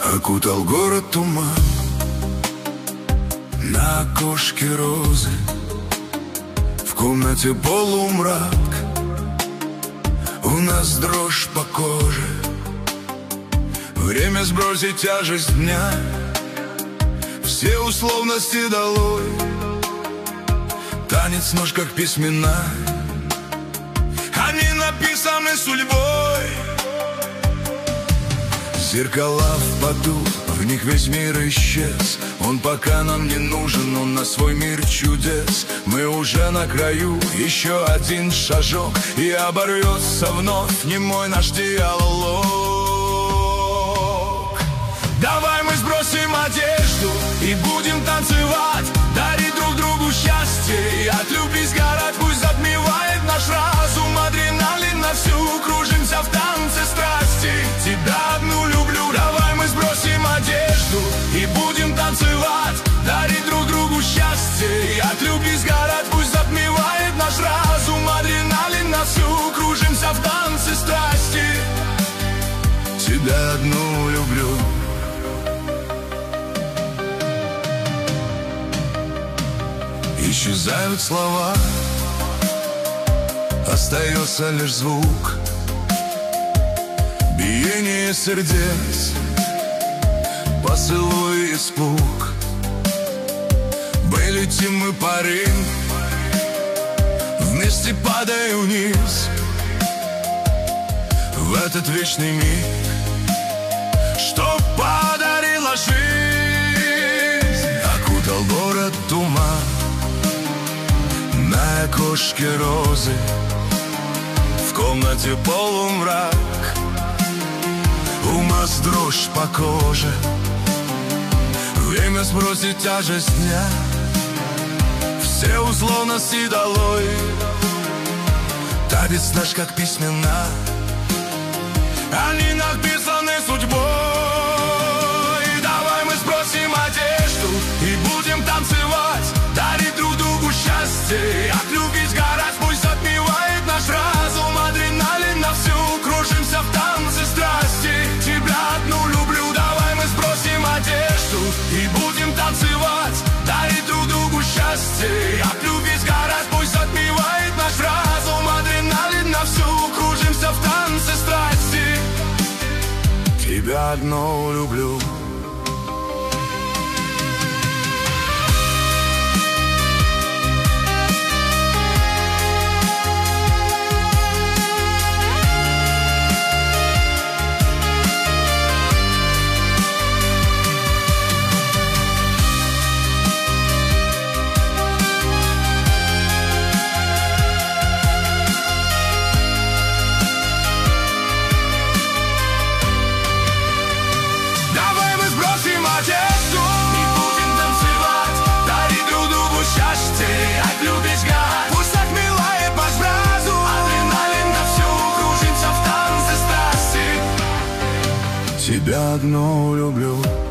Окутал город туман, на окошке розы, в комнате полумрак. У нас дрожь по коже, время сбросить тяжесть дня, все условности долой. Танец нож как письмена, они написаны судьбой. Зеркала в поту, в них весь мир исчез. Он пока нам не нужен, он на свой мир чудес. Мы уже на краю, еще один шажок, и оборвется вновь немой наш диалог. Давай мы сбросим одежду и будем танцевать, дарить друг другу счастье и от любви сгорать. Пусть затмевает наш разум адреналин на всю, кружимся в танце страсти, тебя одну люблю. Давай мы сбросим одежду и будем танцевать, дарить друг другу счастье и от любви сгорать. Пусть затмевает наш разум адреналин на всю, кружимся в танце страсти, тебя одну люблю. Исчезают слова, остается лишь звук, биение сердец, поцелуй, испуг. Мы летим, мы парим, вместе падая вниз, в этот вечный миг, что подарила жизнь. Окутал город туман, на окошке розы, в комнате полумрак. У нас дрожь по коже, время сбросит тяжесть дня, все условности долой. Танец наш как письмена, они написаны судьбой. Давай мы сбросим одежду и будем танцевать, дарить друг другу счастье, от любви сгорать. Пусть затмевает наш разум адреналин на всю, кружимся в танце страсти, тебя одну люблю. Давай мы сбросим одежду и будем танцевать, дарить друг другу счастье, от любви сгорать. Пусть затмевает наш разум адреналин на всю, кружимся в танце страсти, тебя одну люблю. Тебя одну люблю.